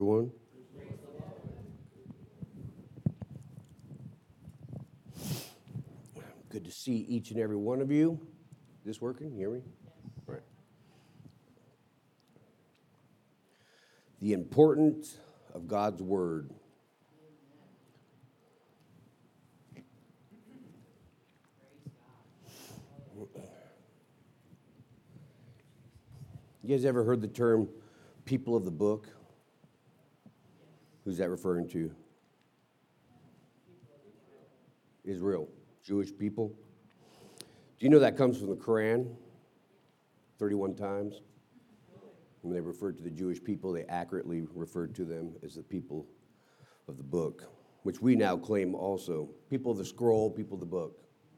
Everyone. Good to see each and every one of you. Is this working? You hear me? All right. The importance of God's Word. You guys ever heard the term people of the book? Who's that referring to? Israel, Jewish people. Do you know that comes from the Quran? 31 times. When they referred to the Jewish people, they accurately referred to them as the people of the book, which we now claim also. People of the scroll, people of the book.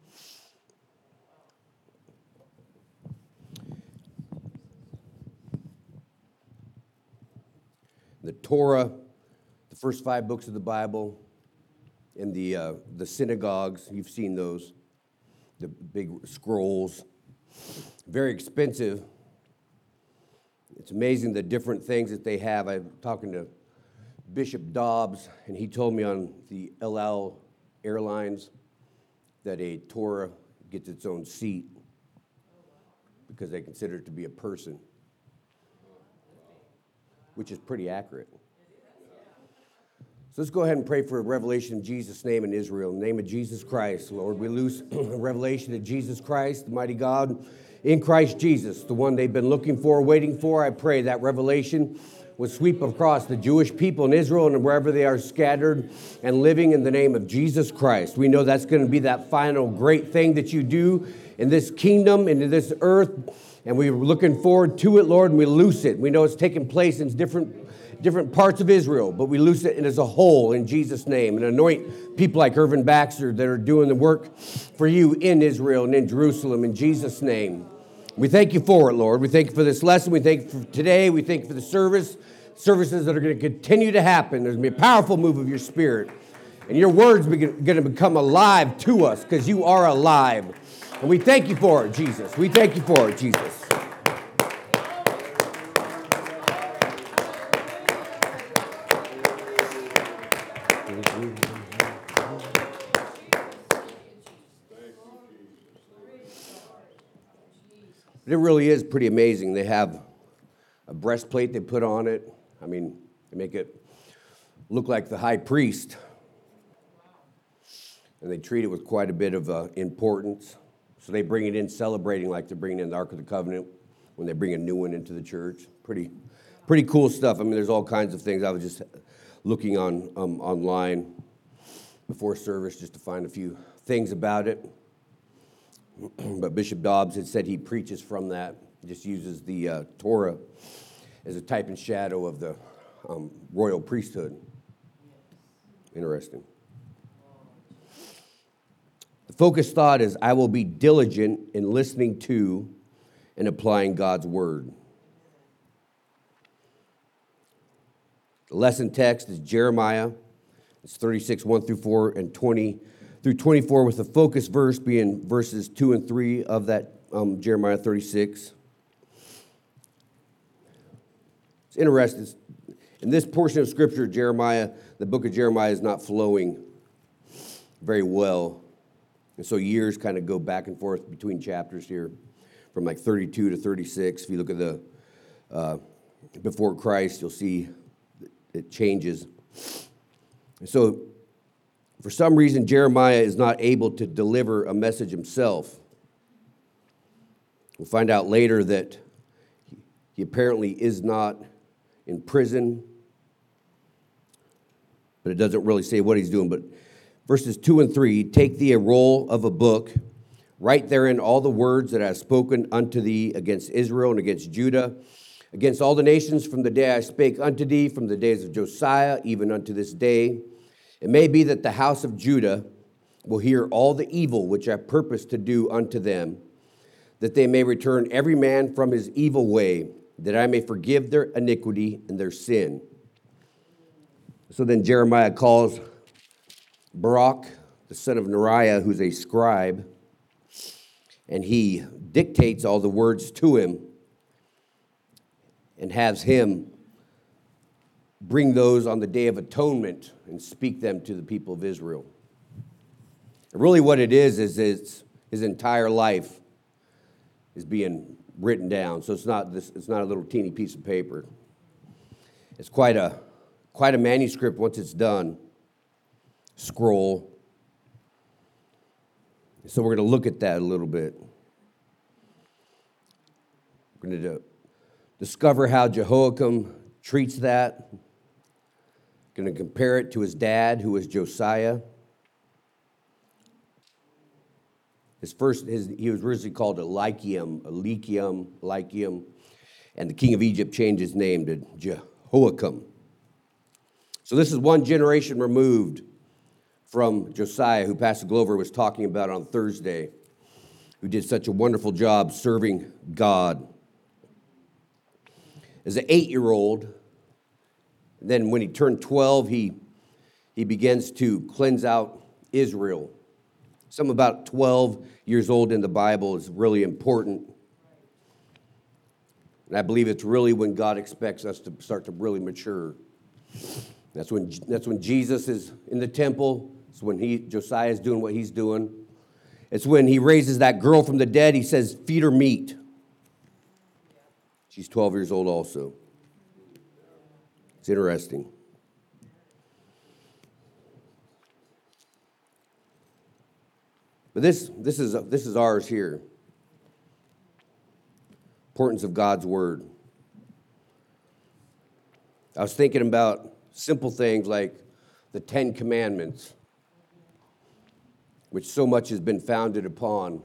The Torah, the first 5 books of the Bible, and the synagogues, you've seen those, the big scrolls, very expensive. It's amazing the different things that they have. I'm talking to Bishop Dobbs, and he told me on the El Al Airlines that a Torah gets its own seat because they consider it to be a person, which is pretty accurate. So let's go ahead and pray for a revelation in Jesus' name in Israel. In the name of Jesus Christ, Lord, we loose a revelation of Jesus Christ, the mighty God, in Christ Jesus, the one they've been looking for, waiting for. I pray that revelation would sweep across the Jewish people in Israel and wherever they are scattered and living in the name of Jesus Christ. We know that's going to be that final great thing that you do in this kingdom, into this earth, and we're looking forward to it, Lord, and we loose it. We know it's taking place in different parts of Israel, but we loose it as a whole in Jesus' name and anoint people like Irvin Baxter that are doing the work for you in Israel and in Jerusalem in Jesus' name. We thank you for it, Lord. We thank you for this lesson. We thank you for today. We thank you for the services that are going to continue to happen. There's going to be a powerful move of your Spirit, and your words are going to become alive to us because you are alive. And we thank you for it, Jesus. We thank you for it, Jesus. It really is pretty amazing. They have a breastplate they put on it. I mean, they make it look like the high priest. And they treat it with quite a bit of importance. So they bring it in celebrating like they're bringing in the Ark of the Covenant when they bring a new one into the church. Pretty cool stuff. I mean, there's all kinds of things. I was just looking on online before service just to find a few things about it. But Bishop Dobbs had said he preaches from that. He just uses the Torah as a type and shadow of the royal priesthood. Interesting. The focus thought is, I will be diligent in listening to and applying God's word. The lesson text is Jeremiah. It's 36, 1 through 4, and 20 through 24, with the focus verse being verses 2 and 3 of that Jeremiah 36. It's interesting. In this portion of Scripture, Jeremiah, the book of Jeremiah is not flowing very well. And so years kind of go back and forth between chapters here, from like 32 to 36. If you look at the before Christ, you'll see it changes. And so for some reason, Jeremiah is not able to deliver a message himself. We'll find out later that he apparently is not in prison, but it doesn't really say what he's doing. But verses 2 and 3, take thee a roll of a book, write therein all the words that I have spoken unto thee against Israel and against Judah, against all the nations from the day I spake unto thee, from the days of Josiah, even unto this day. It may be that the house of Judah will hear all the evil which I purpose to do unto them, that they may return every man from his evil way, that I may forgive their iniquity and their sin. So then Jeremiah calls Baruch, the son of Neriah, who's a scribe, and he dictates all the words to him and has him bring those on the Day of Atonement and speak them to the people of Israel. And really what it is it's his entire life is being written down. So it's not a little teeny piece of paper. It's quite a manuscript once it's done. Scroll. So we're going to look at that a little bit. We're going to discover how Jehoiakim treats that. Going to compare it to his dad, who was Josiah. He was originally called Eliakim, and the king of Egypt changed his name to Jehoiakim. So this is one generation removed from Josiah, who Pastor Glover was talking about on Thursday, who did such a wonderful job serving God. As an 8-year-old, then when he turned 12, he begins to cleanse out Israel. Some about 12 years old in the Bible is really important. And I believe it's really when God expects us to start to really mature. That's when Jesus is in the temple. It's when Josiah is doing what he's doing. It's when he raises that girl from the dead. He says, feed her meat. She's 12 years old also. It's interesting. But this is ours here. Importance of God's word. I was thinking about simple things like the 10 Commandments, which so much has been founded upon.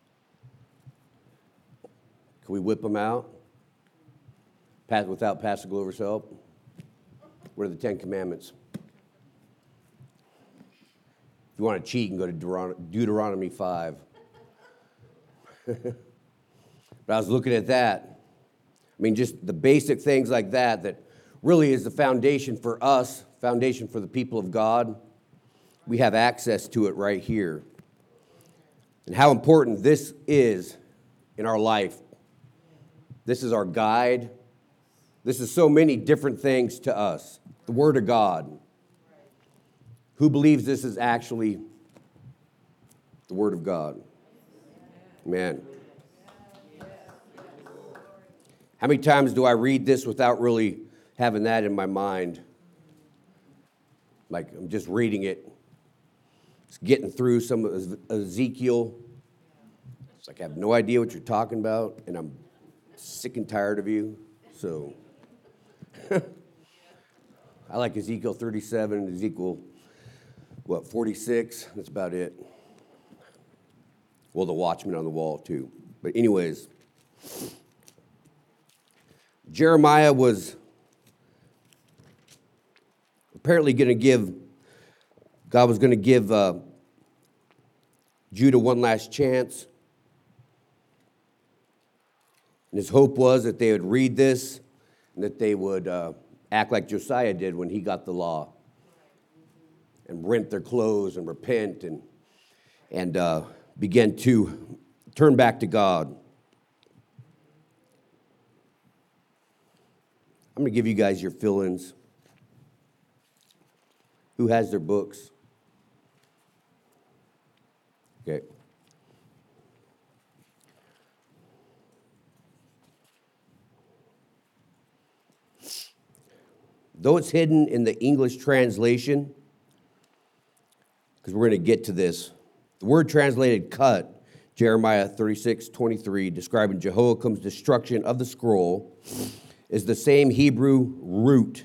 Can we whip them out without Pastor Glover's help? What are the 10 Commandments? If you want to cheat, you can go to Deuteronomy 5. But I was looking at that. I mean, just the basic things like that really is the foundation for us, foundation for the people of God. We have access to it right here. And how important this is in our life. This is our guide. This is so many different things to us. The Word of God. Who believes this is actually the Word of God? Amen. How many times do I read this without really having that in my mind? Like I'm just reading it. Just getting through some of Ezekiel. It's like I have no idea what you're talking about, and I'm sick and tired of you. So I like Ezekiel 37, Ezekiel 46? That's about it. Well, the Watchman on the Wall, too. But anyways, Jeremiah was apparently God was going to give Judah one last chance. And his hope was that they would read this and that they would act like Josiah did when he got the law. And rent their clothes and repent and begin to turn back to God. I'm going to give you guys your fill-ins. Who has their books? Okay. Though it's hidden in the English translation, because we're going to get to this. The word translated cut, Jeremiah 36:23, describing Jehoiakim's destruction of the scroll, is the same Hebrew root,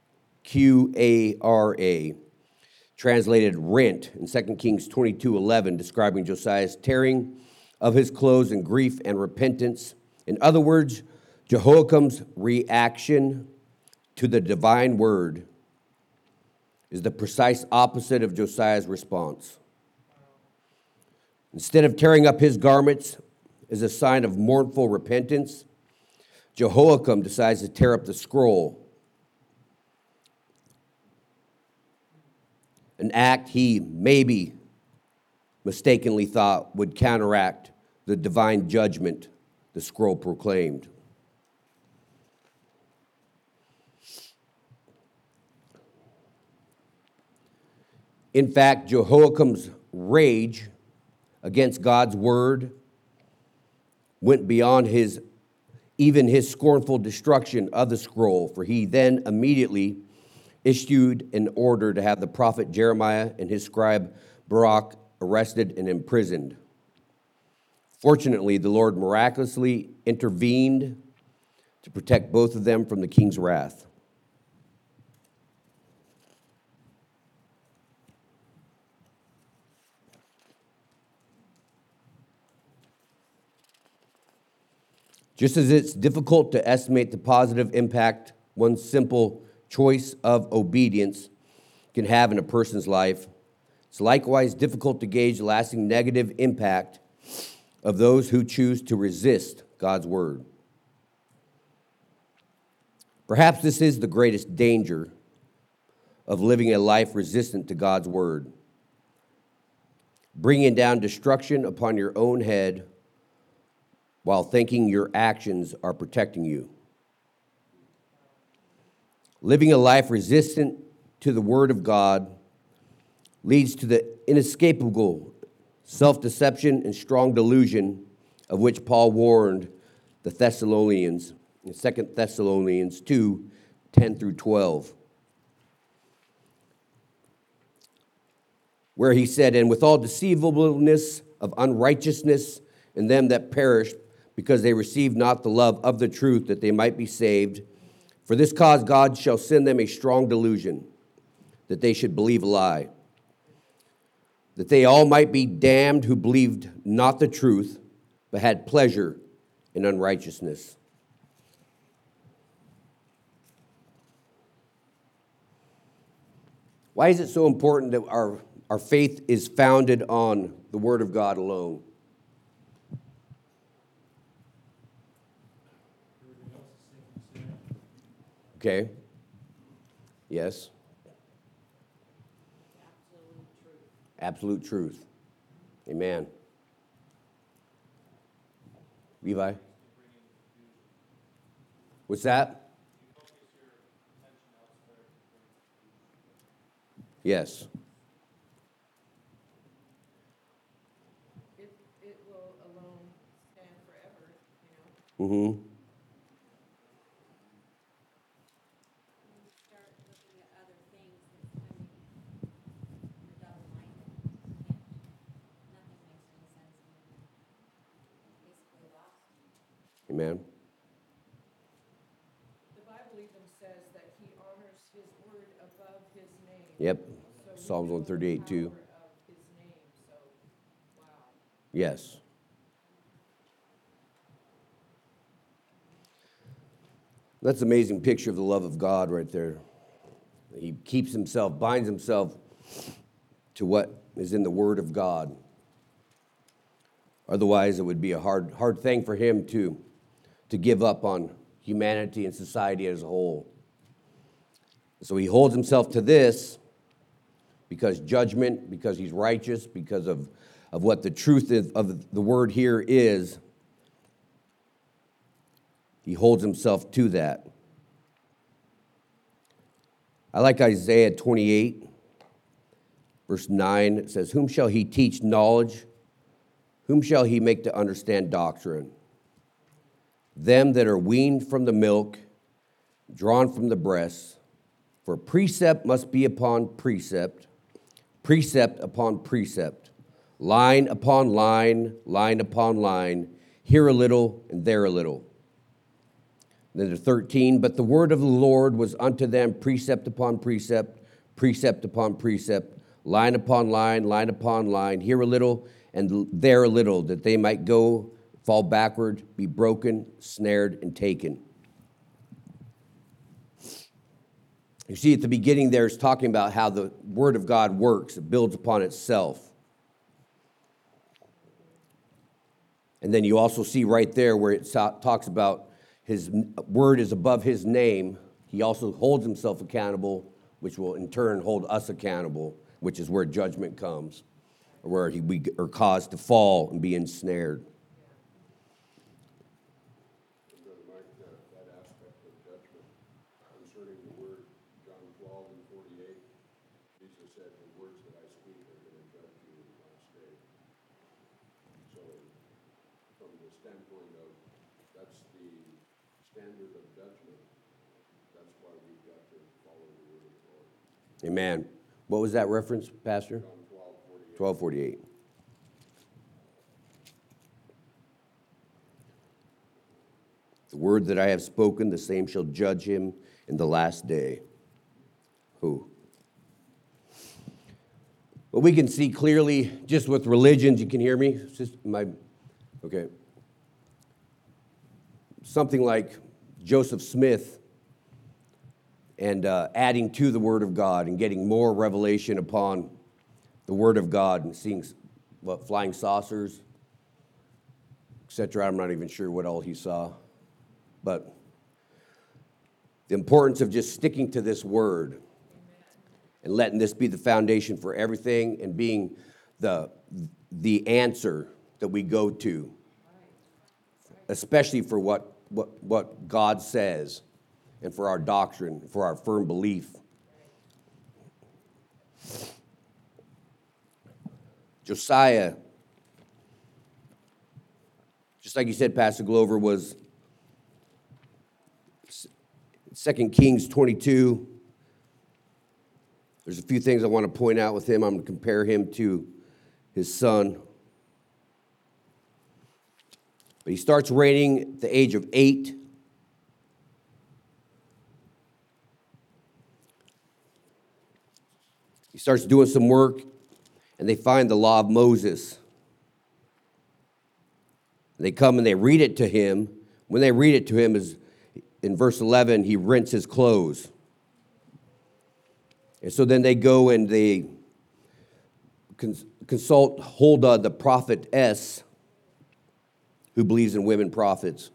Q-A-R-A, translated rent in 2 Kings 22:11, describing Josiah's tearing of his clothes in grief and repentance. In other words, Jehoiakim's reaction to the divine word is the precise opposite of Josiah's response. Instead of tearing up his garments as a sign of mournful repentance, Jehoiakim decides to tear up the scroll, an act he maybe mistakenly thought would counteract the divine judgment the scroll proclaimed. In fact, Jehoiakim's rage against God's word went beyond even his scornful destruction of the scroll, for he then immediately issued an order to have the prophet Jeremiah and his scribe Baruch arrested and imprisoned. Fortunately, the Lord miraculously intervened to protect both of them from the king's wrath. Just as it's difficult to estimate the positive impact one simple choice of obedience can have in a person's life, it's likewise difficult to gauge the lasting negative impact of those who choose to resist God's word. Perhaps this is the greatest danger of living a life resistant to God's word, bringing down destruction upon your own head while thinking your actions are protecting you. Living a life resistant to the word of God leads to the inescapable self-deception and strong delusion of which Paul warned the Thessalonians in 2 Thessalonians 2, 10 through 12, where he said, "And with all deceivableness of unrighteousness in them that perish, because they receive not the love of the truth, that they might be saved. For this cause God shall send them a strong delusion, that they should believe a lie, that they all might be damned who believed not the truth, but had pleasure in unrighteousness." Why is it so important that our faith is founded on the Word of God alone? Okay. Yes. Absolute truth. Amen. Levi? What's that? Yes. It will alone stand forever, you know. Mm-hmm. Start looking at other things, it's kind of you're double-minded. Nothing makes any sense anymore. Basically lost. Amen. The Bible even says that he honors his word above his name. Yep. So Psalms we know the 138 too. power of his name, so wow. Yes. That's an amazing picture of the love of God right there. He keeps himself, binds himself to what is in the Word of God. Otherwise, it would be a hard thing for him to give up on humanity and society as a whole. So he holds himself to this because judgment, because he's righteous, because of what the truth of the word here is. He holds himself to that. I like Isaiah 28, verse 9. It says, "Whom shall he teach knowledge? Whom shall he make to understand doctrine? Them that are weaned from the milk, drawn from the breast. For precept must be upon precept, precept upon precept, line upon line, line upon line, here a little and there a little." Then the 13, "But the word of the Lord was unto them precept upon precept, precept upon precept, line upon line, line upon line, here a little and there a little, that they might go, fall backward, be broken, snared, and taken." You see, at the beginning there, it's talking about how the Word of God works. It builds upon itself. And then you also see right there where it talks about his word is above his name. He also holds himself accountable, which will in turn hold us accountable, which is where judgment comes, or where we are caused to fall and be ensnared. Brother Mike, that aspect of judgment concerning the word, John 12 and 48, Jesus said, the words that I speak are going to judge you in the last day. So from the standpoint of, that's the standard of judgment, that's why we've got to follow the word of the Lord. Amen. What was that reference, Pastor? John 12:48. 12:48. The word that I have spoken, the same shall judge him in the last day. Who? Well, we can see clearly just with religions. You can hear me? Okay. Something like Joseph Smith and adding to the Word of God and getting more revelation upon the Word of God and seeing flying saucers, etc. I'm not even sure what all he saw. But the importance of just sticking to this Word and letting this be the foundation for everything and being the answer that we go to, especially for what God says and for our doctrine, for our firm belief. Josiah, just like you said, Pastor Glover, was 2 Kings 22. There's a few things I want to point out with him. I'm going to compare him to his son. But he starts reigning at the age of 8. He starts doing some work, and they find the law of Moses. They come and they read it to him. When they read it to him, is in verse 11, he rents his clothes. And so then they go and they consult Huldah, the prophetess, who believes in women prophets.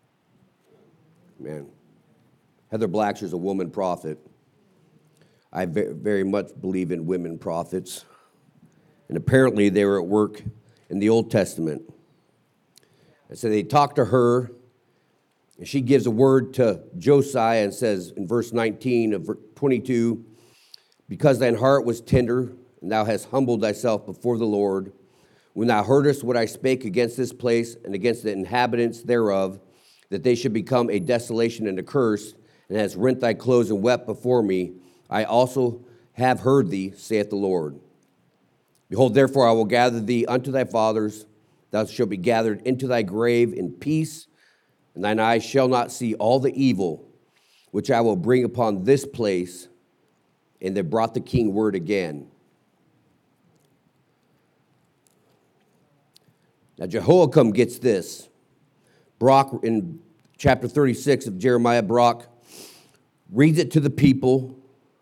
Man, Heather Blackshear's a woman prophet. I very much believe in women prophets. And apparently they were at work in the Old Testament. And so they talk to her, and she gives a word to Josiah and says in verse 19 of 22, because thine heart was tender, and thou hast humbled thyself before the Lord, when thou heardest what I spake against this place and against the inhabitants thereof, that they should become a desolation and a curse, and hast rent thy clothes and wept before me, I also have heard thee, saith the Lord. Behold, therefore I will gather thee unto thy fathers, thou shalt be gathered into thy grave in peace, and thine eyes shall not see all the evil which I will bring upon this place. And they brought the king word again. Now Jehoiakim gets this. Baruch, in chapter 36 of Jeremiah, Baruch reads it to the people.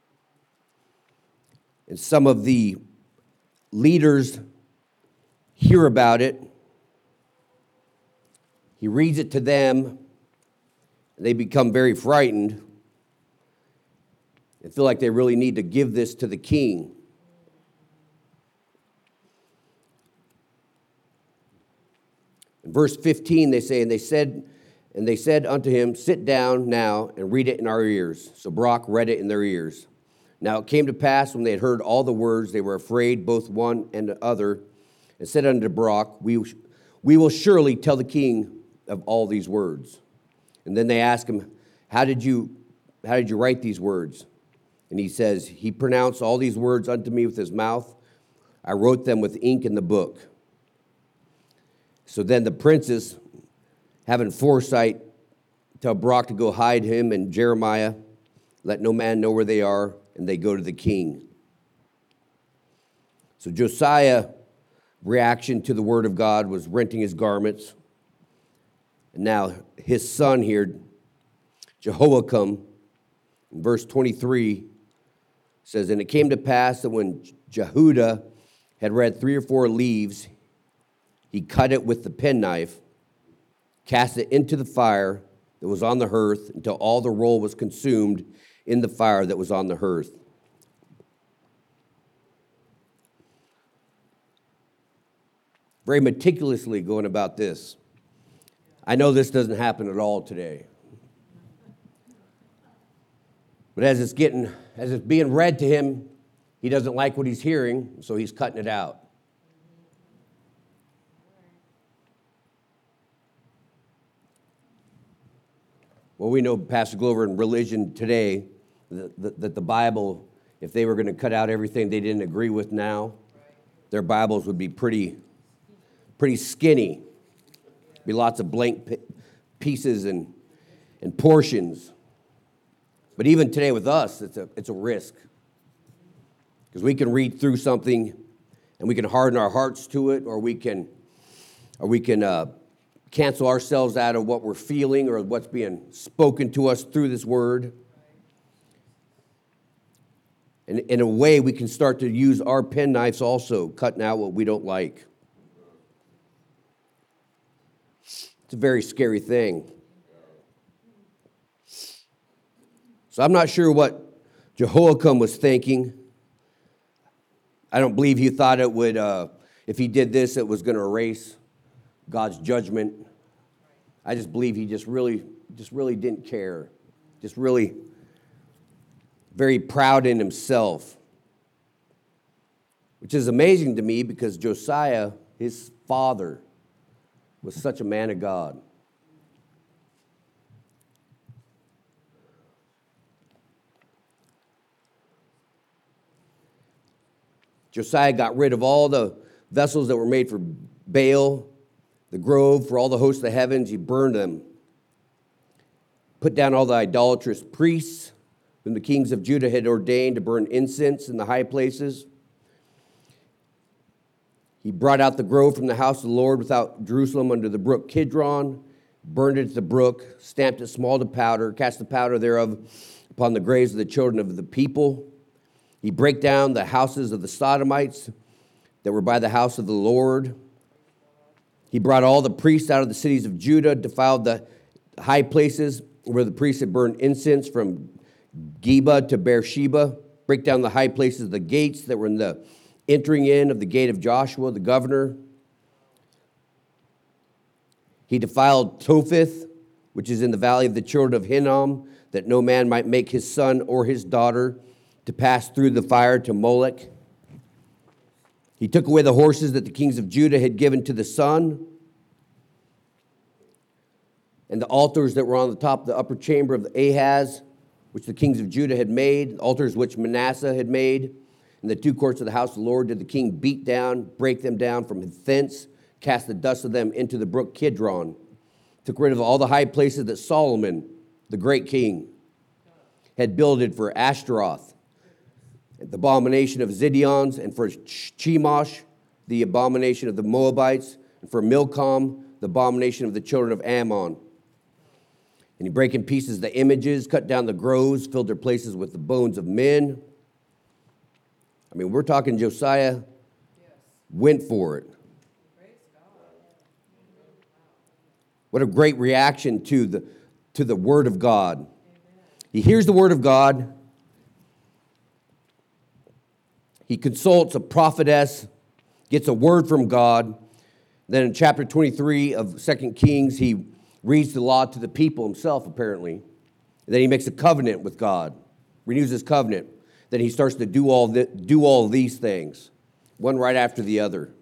And some of the leaders hear about it. He reads it to them, and they become very frightened and feel like they really need to give this to the king. In verse 15, they say, and they said unto him, sit down now and read it in our ears. So Baruch read it in their ears. Now it came to pass, when they had heard all the words, they were afraid, both one and the other, and said unto Baruch, we will surely tell the king of all these words. And then they ask him, how did you write these words? And he says, he pronounced all these words unto me with his mouth. I wrote them with ink in the book. So then the princes, having foresight, tell Baruch to go hide him and Jeremiah. Let no man know where they are. And they go to the king. So Josiah's reaction to the word of God was renting his garments. And now his son here, Jehoiakim, in verse 23, says, and it came to pass that when Jehudah had read 3 or 4 leaves, he cut it with the penknife, cast it into the fire that was on the hearth until all the roll was consumed in the fire that was on the hearth. Very meticulously going about this. I know this doesn't happen at all today. But as it's being read to him, He doesn't like what he's hearing, so he's cutting it out. Well, we know, Pastor Glover, in religion today, that the Bible, if they were going to cut out everything they didn't agree with now, their Bibles would be pretty skinny. Be lots of blank pieces and portions. But even today with us, it's a risk. Because we can read through something and we can harden our hearts to it, or we can cancel ourselves out of what we're feeling or what's being spoken to us through this word. And in a way, we can start to use our penknives also, cutting out what we don't like. It's a very scary thing. So I'm not sure what Jehoiakim was thinking. I don't believe he thought it would, if he did this, it was going to erase God's judgment. I just believe he just really didn't care. Just really very proud in himself. Which is amazing to me because Josiah, his father, was such a man of God. Josiah got rid of all the vessels that were made for Baal, the grove, for all the hosts of the heavens. He burned them. Put down all the idolatrous priests whom the kings of Judah had ordained to burn incense in the high places. He brought out the grove from the house of the Lord without Jerusalem under the brook Kidron, burned it at the brook, stamped it small to powder, cast the powder thereof upon the graves of the children of the people. He brake down the houses of the Sodomites that were by the house of the Lord. He brought all the priests out of the cities of Judah, defiled the high places where the priests had burned incense from Geba to Beersheba, break down the high places of the gates that were in the entering in of the gate of Joshua, the governor. He defiled Topheth, which is in the valley of the children of Hinnom, that no man might make his son or his daughter to pass through the fire to Molech. He took away the horses that the kings of Judah had given to the sun, and the altars that were on the top of the upper chamber of Ahaz, which the kings of Judah had made, altars which Manasseh had made. In the two courts of the house of the Lord did the king beat down, break them down from thence, cast the dust of them into the brook Kidron. Took rid of all the high places that Solomon, the great king, had builded for Ashtaroth, the abomination of Zidion's, and for Chemosh, the abomination of the Moabites, and for Milcom, the abomination of the children of Ammon. And he brake in pieces the images, cut down the groves, filled their places with the bones of men. I mean, we're talking Josiah went for it. What a great reaction to the word of God. He hears the word of God. He consults a prophetess, gets a word from God. Then in chapter 23 of 2 Kings, he reads the law to the people himself, apparently. And then he makes a covenant with God, renews his covenant. Then he starts to do all these things, one right after the other.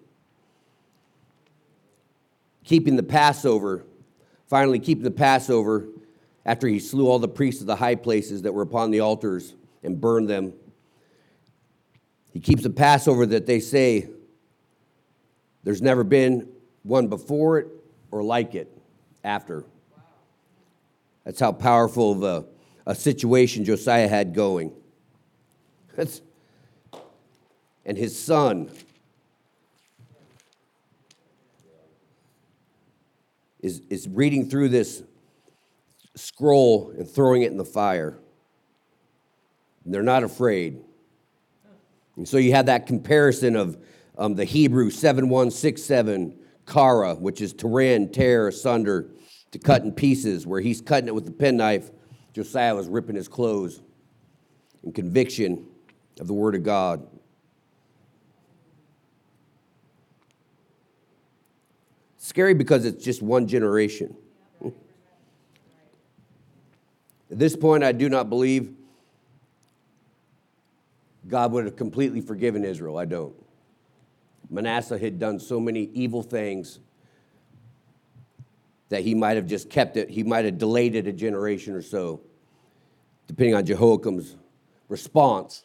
Keeping the Passover, finally keeping the Passover after he slew all the priests of the high places that were upon the altars and burned them. He keeps the Passover that they say there's never been one before it or like it after. That's how powerful of a situation Josiah had going. And his son is reading through this scroll and throwing it in the fire. And they're not afraid. And so you have that comparison of the Hebrew 7167 kara, which is to rend, tear, asunder, to cut in pieces, where he's cutting it with the penknife. Josiah was ripping his clothes in conviction of the word of God. Scary because it's just one generation. At this point, I do not believe God would have completely forgiven Israel. I don't. Manasseh had done so many evil things that he might have just kept it. He might have delayed it a generation or so, depending on Jehoiakim's response.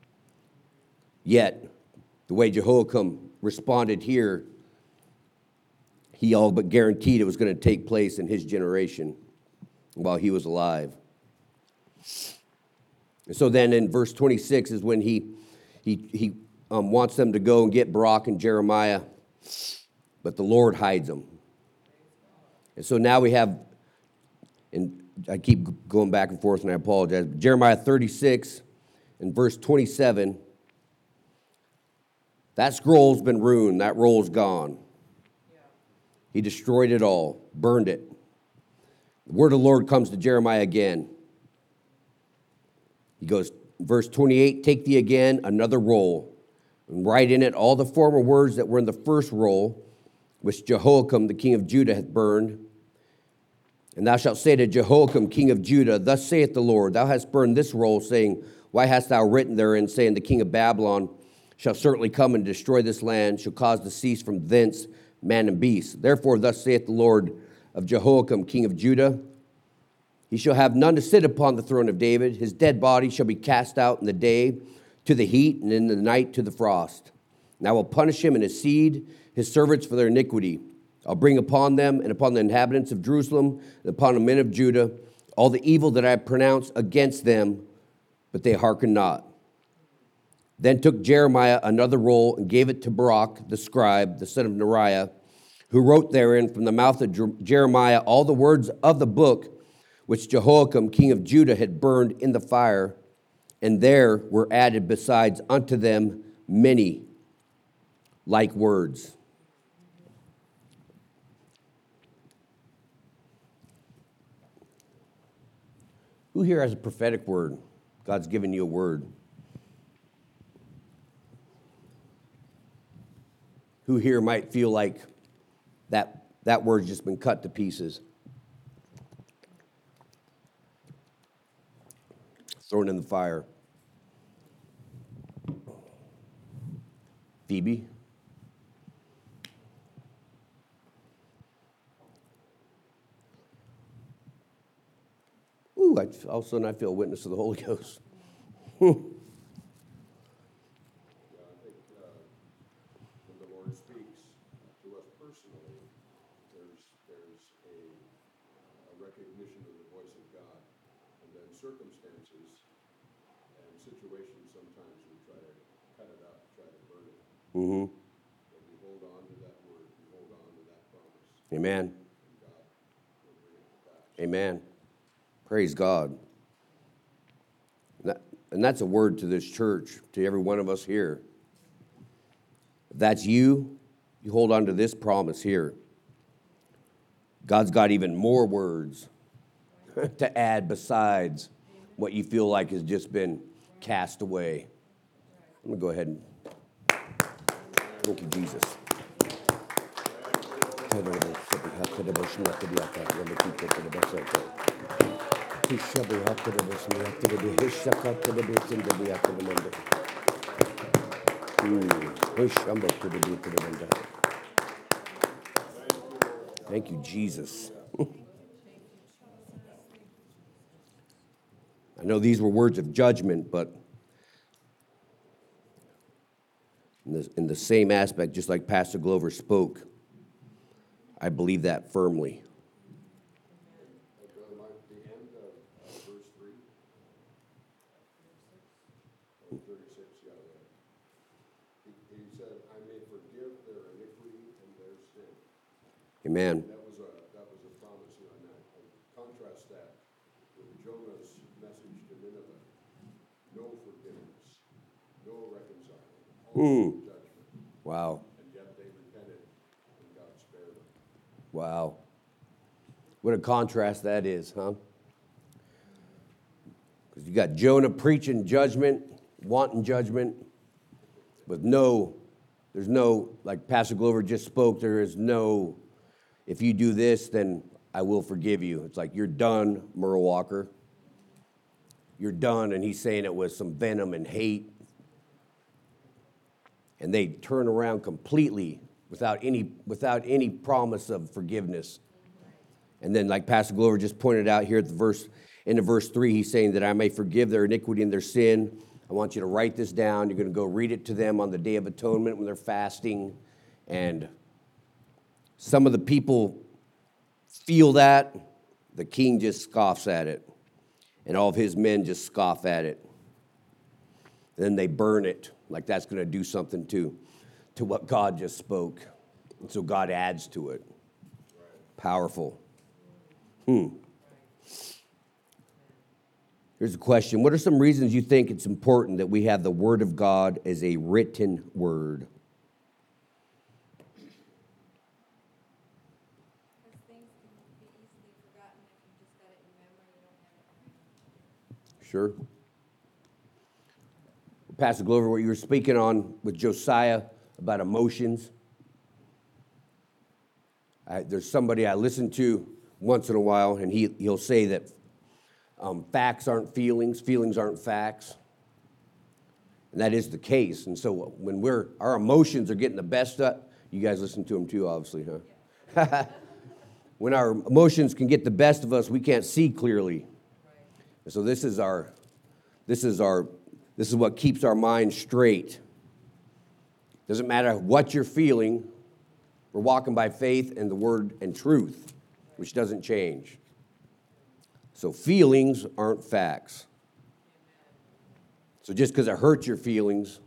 Yet, the way Jehoiakim responded here, he all but guaranteed it was going to take place in his generation while he was alive. And so then in verse 26 is when he wants them to go and get Barak and Jeremiah, but the Lord hides them. And so now we have, and I keep going back and forth and I apologize, Jeremiah 36 and verse 27, that scroll's been ruined, that roll's gone. He destroyed it all, burned it. The word of the Lord comes to Jeremiah again. He goes, verse 28, take thee again another roll, and write in it all the former words that were in the first roll, which Jehoiakim, the king of Judah, hath burned. And thou shalt say to Jehoiakim, king of Judah, thus saith the Lord, thou hast burned this roll, saying, why hast thou written therein, saying, the king of Babylon shall certainly come and destroy this land, shall cause to cease from thence man and beast. Therefore, thus saith the Lord of Jehoiakim, king of Judah, he shall have none to sit upon the throne of David. His dead body shall be cast out in the day to the heat, and in the night to the frost. And I will punish him and his seed, his servants, for their iniquity. I'll bring upon them and upon the inhabitants of Jerusalem and upon the men of Judah all the evil that I pronounced against them, but they hearkened not. Then took Jeremiah another roll and gave it to Barak the scribe, the son of Neriah, who wrote therein from the mouth of Jeremiah all the words of the book which Jehoiakim, king of Judah, had burned in the fire, and there were added besides unto them many like words. Who here has a prophetic word? God's given you a word. Who here might feel like that word's just been cut to pieces? Thrown in the fire. Phoebe? Ooh, all of a sudden I feel a witness of the Holy Ghost. Yeah, I think when the Lord speaks to us personally, there's a recognition of the voice of God, and then circumstances and situations sometimes we try to cut it up, try to burn it. Mm-hmm. But we hold on to that word, we hold on to that promise, Amen. and God will bring it to pass. Amen. Praise God. And that's a word to this church, to every one of us here. If that's you, you hold on to this promise here. God's got even more words to add besides what you feel like has just been cast away. I'm going to go ahead and thank you, Jesus. Thank you, Jesus. I know these were words of judgment, but in the same aspect, just like Pastor Glover spoke, I believe that firmly. The end of verse 3, 36, yeah. He said, I may forgive their iniquity and their sin. Amen. That was a promise, and I contrast that with Jonah's message to Nineveh. No forgiveness, no reconciling, all judgment. Wow. And yet they repented, and God spared them. Wow. What a contrast that is, huh? Because you got Jonah preaching judgment, wanting judgment, with there's no, like Pastor Glover just spoke, there is no, if you do this, then I will forgive you. It's like, you're done, Merle Walker. You're done, and he's saying it with some venom and hate and they turn around completely without any promise of forgiveness. And then, like Pastor Glover just pointed out here at the into verse 3, he's saying that I may forgive their iniquity and their sin. I want you to write this down. You're going to go read it to them on the Day of Atonement when they're fasting. And some of the people feel that. The king just scoffs at it. And all of his men just scoff at it. And then they burn it, like that's going to do something to what God just spoke. And so God adds to it. Powerful. Here's a question. What are some reasons you think it's important that we have the Word of God as a written word? Because things can be easily forgotten if you just got it in memory, you don't have it. Sure. Pastor Glover, what you were speaking on with Josiah about emotions. There's somebody I listen to once in a while, and he'll say that facts aren't feelings, feelings aren't facts. And that is the case. And so when our emotions are getting the best of, you guys listen to them too, obviously, huh? When our emotions can get the best of us, we can't see clearly. And so this is what keeps our mind straight. Doesn't matter what you're feeling, we're walking by faith and the word and truth, which doesn't change. So feelings aren't facts. So just because it hurts your feelings.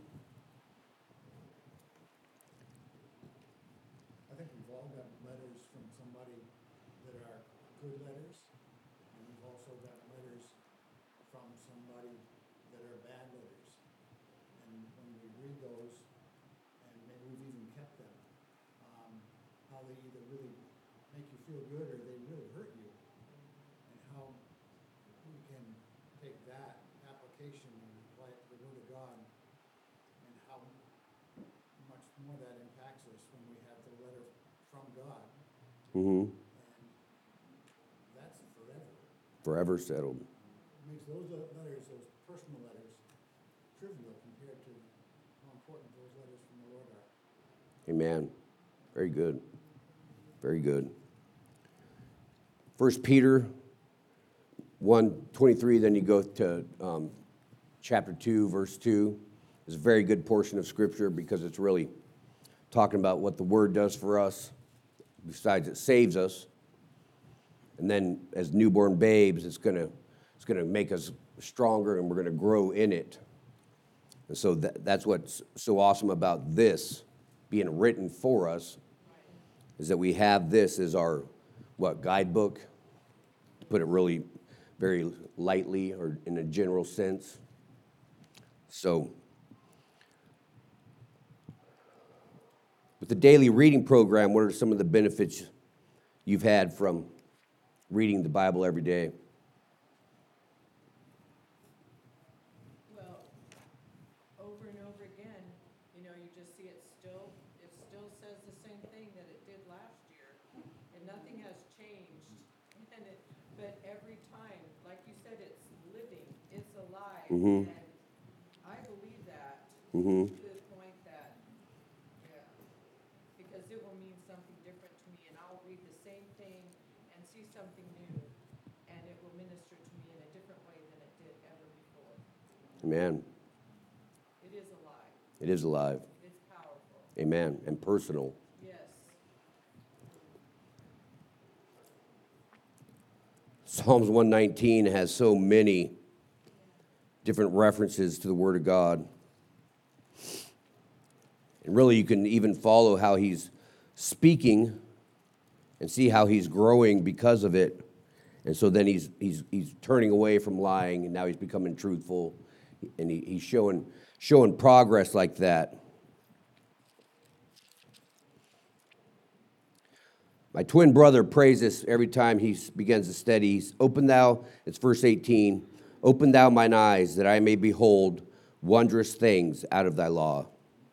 I think we've all got letters from somebody that are good letters, and we've also got letters from somebody that are bad letters. And when we read those, and maybe we've even kept them, how they either really make you feel good or they really hurt you. And how we can take that application and apply it to the Word of God, and how much more that impacts us when we have the letter from God. Mm-hmm. And that's forever. Forever settled. It makes those letters, those personal letters, trivial compared to how important those letters from the Lord are. Amen. Very good. Very good. 1 Peter 1:23, then you go to chapter 2, verse 2. It's a very good portion of Scripture because it's really talking about what the Word does for us. Besides, it saves us. And then as newborn babes, it's going to make us stronger and we're going to grow in it. And so that's what's so awesome about this being written for us, is that we have this as our, guidebook, to put it really very lightly or in a general sense. So, with the daily reading program, what are some of the benefits you've had from reading the Bible every day? Well, over and over again, you just see it still says the same thing that it did last year, and nothing has changed. But every time, like you said, it's living, it's alive, Mm-hmm. and I believe that Mm-hmm. to the point that, because it will mean something different to me, and I'll read the same thing and see something new, and it will minister to me in a different way than it did ever before. Amen. It is alive. It is alive. It's powerful. Amen. And personal. Yes. Psalms 119 has so many different references to the Word of God. And really, you can even follow how he's speaking and see how he's growing because of it. And so then he's turning away from lying, and now he's becoming truthful, and he's showing progress like that. My twin brother prays this every time he begins to study. It's verse 18, open thou mine eyes that I may behold wondrous things out of thy law.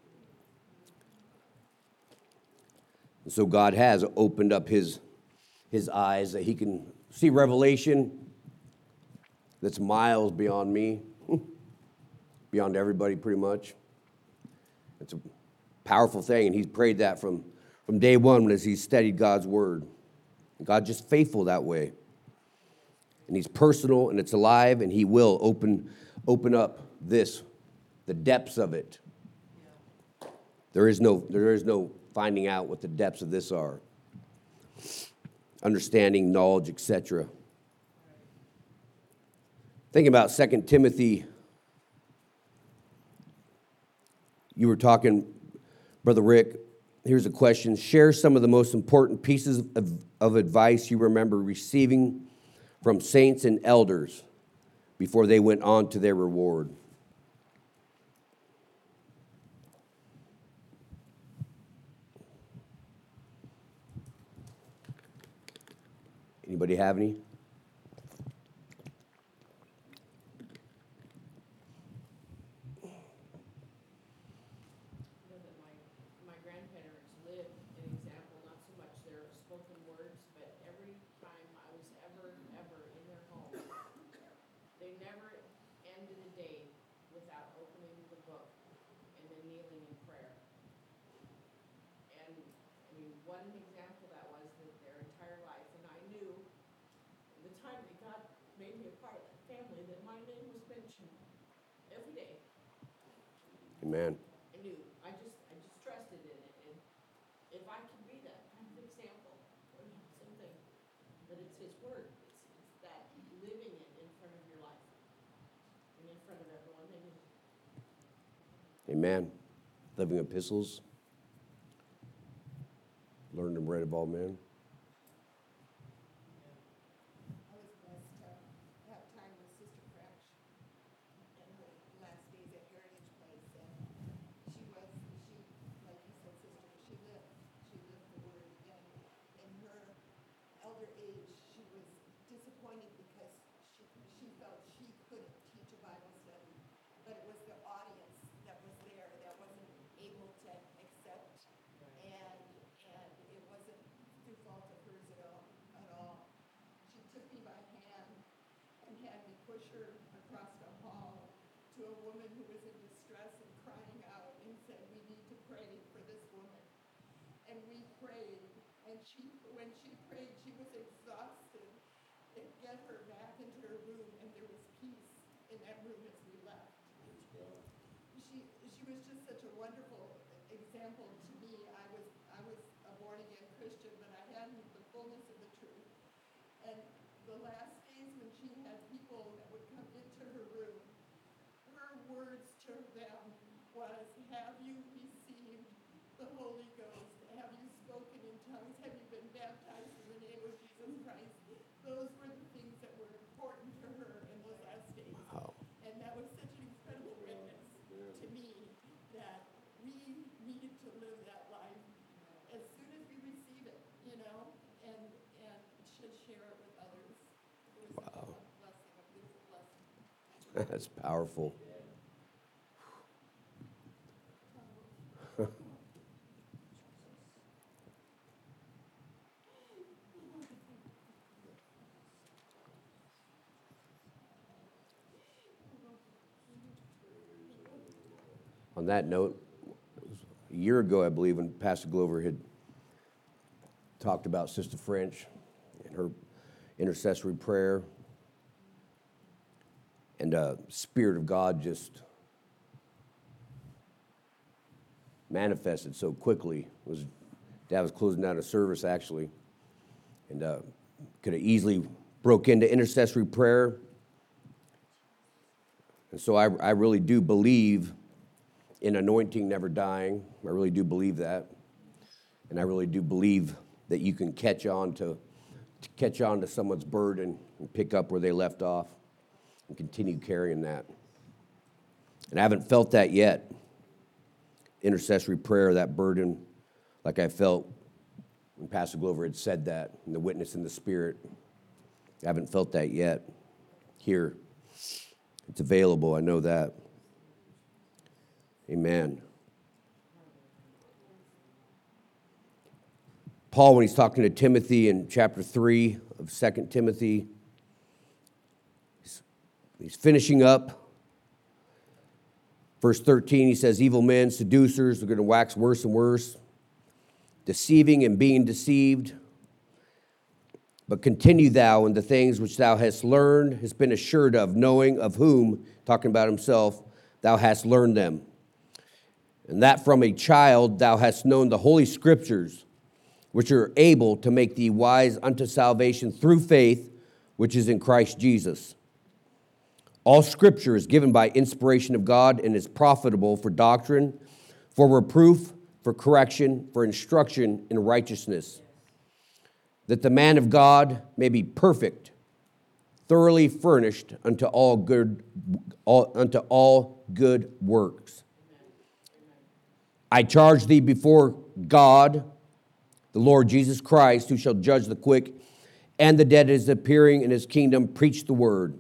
And so God has opened up his eyes that he can see revelation that's miles beyond me, beyond everybody pretty much. Powerful thing, and he's prayed that from day one as he studied God's word. God's just faithful that way. And he's personal, and it's alive, and he will open up the depths of it. There is no finding out what the depths of this are. Understanding, knowledge, etc. Thinking about 2 Timothy, you were talking, Brother Rick, here's a question. Share some of the most important pieces of advice you remember receiving from saints and elders before they went on to their reward. Anybody have any? You know that my grandparents lived an example, not so much their spoken words, but every time I was ever in their home, they never ended a day without opening the book and then kneeling in prayer. And, I mean, one example that was that their entire life, and I knew the time that God made me a part of that family that my name was mentioned every day. Amen. I knew. I just trusted in it, and if I can be that kind of example, or same thing, but it's His word. It's that living it in front of your life and in front of everyone they knew. Amen. Living epistles. Learned and read of all men. I was blessed to have time with Sister French in her last days at Heritage Place, and she, like you said, Sister, she lived the word, and in her elder age, she was disappointed because she felt she couldn't teach a Bible study, but it was the audience that was there that wasn't able to accept, and it wasn't through fault of hers at all. She took me by hand and had me push her across the hall to a woman who was in distress and crying out and said, "We need to pray for this woman." And we prayed, and when she prayed, she was exhausted. And get her back into her room, and there was peace in that room as we left. She was just such a wonderful example to me. I was a born again Christian, but I hadn't the fullness of the truth. And the last days when she had people that would come into her room, her words to them was, "Have you received the Holy Ghost? Have you spoken in tongues? Have you been baptized in the name of Jesus Christ?" Those were the things that were important to her in those last days. Wow. And that was such an incredible witness to me that we needed to live that life as soon as we receive it, and should share it with others. It was such a blessing, a beautiful blessing. That's powerful. On that note, a year ago, I believe, when Pastor Glover had talked about Sister French and her intercessory prayer, and Spirit of God just manifested so quickly. Dad was closing down a service, actually, and could have easily broke into intercessory prayer. And so I really do believe in anointing never dying. I really do believe that. And I really do believe that you can catch on to someone's burden and pick up where they left off and continue carrying that. And I haven't felt that yet. Intercessory prayer, that burden, like I felt when Pastor Glover had said that, and the witness in the Spirit. I haven't felt that yet. Here, it's available, I know that. Amen. Paul, when he's talking to Timothy in chapter 3 of 2 Timothy, he's finishing up Verse 13, he says, evil men, seducers, are going to wax worse and worse, deceiving and being deceived. But continue thou in the things which thou hast learned, hast been assured of, knowing of whom, talking about himself, thou hast learned them. And that from a child thou hast known the holy scriptures, which are able to make thee wise unto salvation through faith, which is in Christ Jesus. All scripture is given by inspiration of God and is profitable for doctrine, for reproof, for correction, for instruction in righteousness, that the man of God may be perfect, thoroughly furnished unto all good works. I charge thee before God, the Lord Jesus Christ, who shall judge the quick and the dead is appearing in his kingdom, preach the word.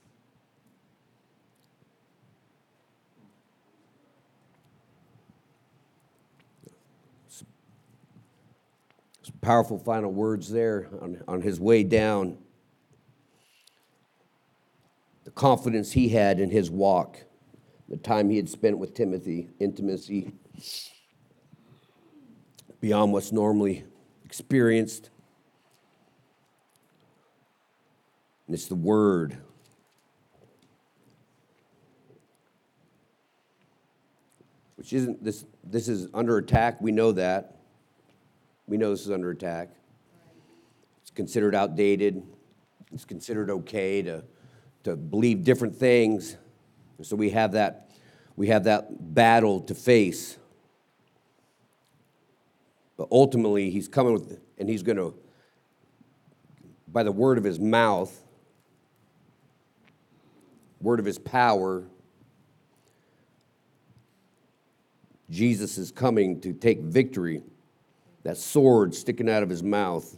Some powerful final words there on his way down. The confidence he had in his walk, the time he had spent with Timothy, intimacy beyond what's normally experienced. And it's the word. Which isn't, this is under attack. We know that. We know this is under attack. It's considered outdated. It's considered okay to believe different things. And so we have that battle to face. But ultimately, he's coming with, and he's going to, by the word of his mouth, word of his power, Jesus is coming to take victory. That sword sticking out of his mouth.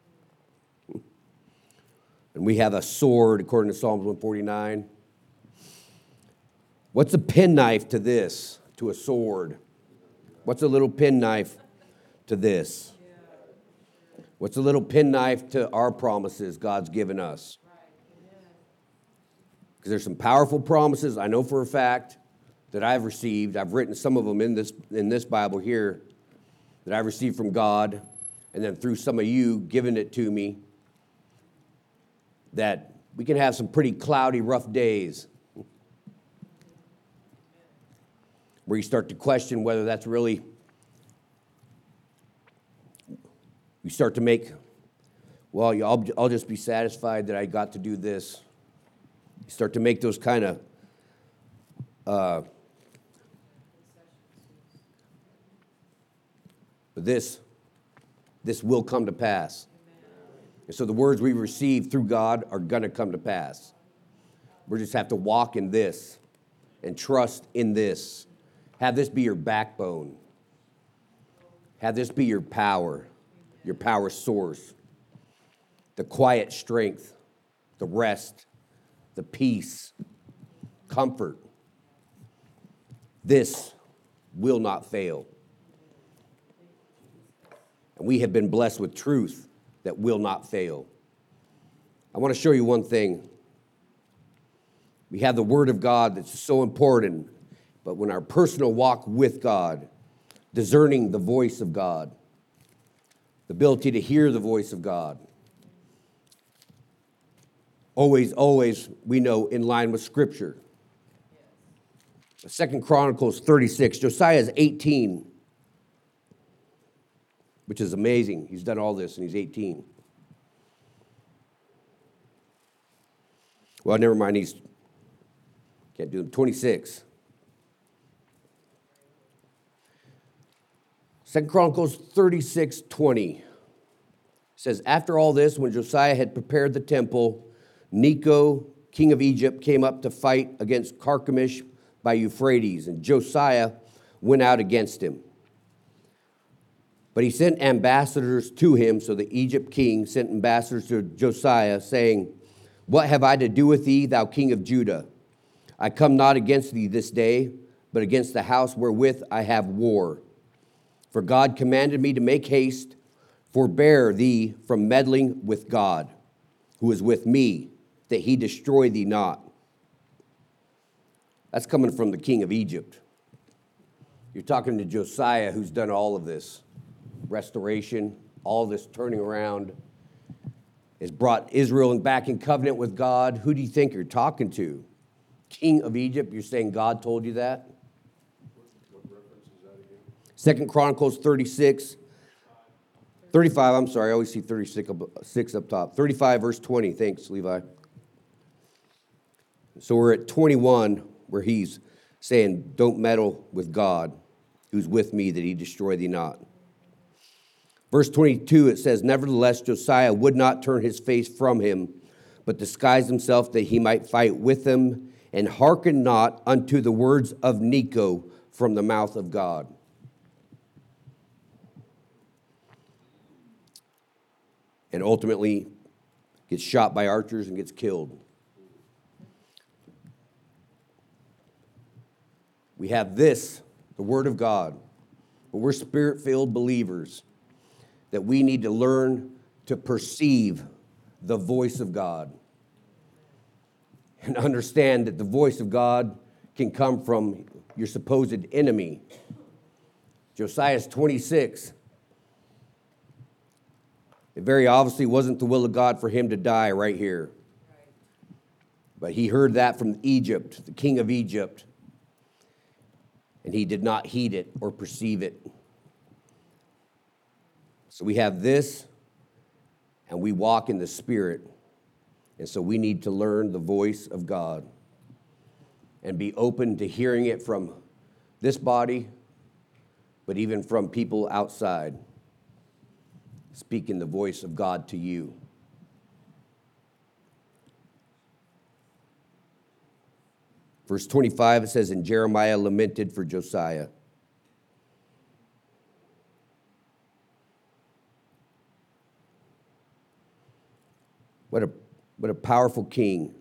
And we have a sword, according to Psalms 149. What's a penknife to this, to a sword? What's a little penknife to this? What's a little penknife to our promises God's given us? Because there's some powerful promises, I know for a fact, that I've received. I've written some of them in this Bible here that I received from God, and then through some of you giving it to me, that we can have some pretty cloudy, rough days where you start to question whether that's really, you start to make, well, I'll just be satisfied that I got to do this. You start to make those kind of but this will come to pass. And so the words we receive through God are going to come to pass. We just have to walk in this and trust in this. Have this be your backbone. Have this be your power source. The quiet strength, the rest, the peace, comfort. This will not fail. And we have been blessed with truth that will not fail. I want to show you one thing. We have the Word of God that's so important, but when our personal walk with God, discerning the voice of God, the ability to hear the voice of God, always, we know, in line with Scripture. 2 Chronicles 36, Josiah is 18, which is amazing. He's done all this, and he's 18. Well, never mind, can't do them. 26. 2 Chronicles 36:20 says, after all this, when Josiah had prepared the temple, Necho, king of Egypt, came up to fight against Carchemish by Euphrates, and Josiah went out against him. But he sent ambassadors to him, so the Egypt king sent ambassadors to Josiah, saying, what have I to do with thee, thou king of Judah? I come not against thee this day, but against the house wherewith I have war. For God commanded me to make haste, forbear thee from meddling with God, who is with me, that he destroy thee not. That's coming from the king of Egypt. You're talking to Josiah, who's done all of this restoration, all this turning around, has brought Israel back in covenant with God. Who do you think you're talking to? King of Egypt? You're saying God told you that? What reference is that again? Second Chronicles 35, I'm sorry, I always see 36 up top. 35, verse 20. Thanks, Levi. So we're at 21, where he's saying, don't meddle with God, who's with me, that he destroy thee not. Verse 22, it says, nevertheless, Josiah would not turn his face from him, but disguised himself that he might fight with him, and hearkened not unto the words of Necho from the mouth of God. And ultimately gets shot by archers and gets killed. We have this, the Word of God, but we're Spirit-filled believers, that we need to learn to perceive the voice of God and understand that the voice of God can come from your supposed enemy. Josiah's 26. It very obviously wasn't the will of God for him to die right here. But he heard that from Egypt, the king of Egypt, and he did not heed it or perceive it. So we have this, and we walk in the Spirit. And so we need to learn the voice of God and be open to hearing it from this body, but even from people outside, speaking the voice of God to you. Verse 25, it says, and Jeremiah lamented for Josiah. What a powerful king.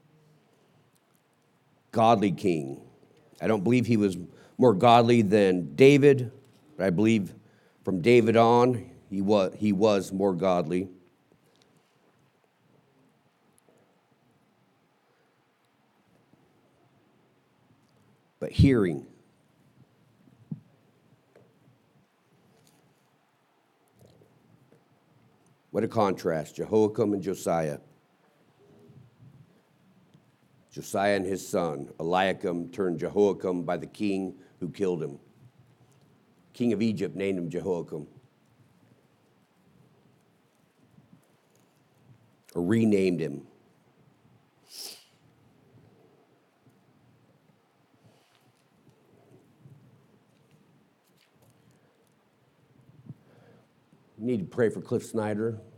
Godly king. I don't believe he was more godly than David, but I believe from David on, he was more godly. But hearing. What a contrast, Jehoiakim and Josiah. Josiah and his son, Eliakim, turned Jehoiakim by the king who killed him. King of Egypt named him Jehoiakim. Or renamed him. We need to pray for Cliff Snyder.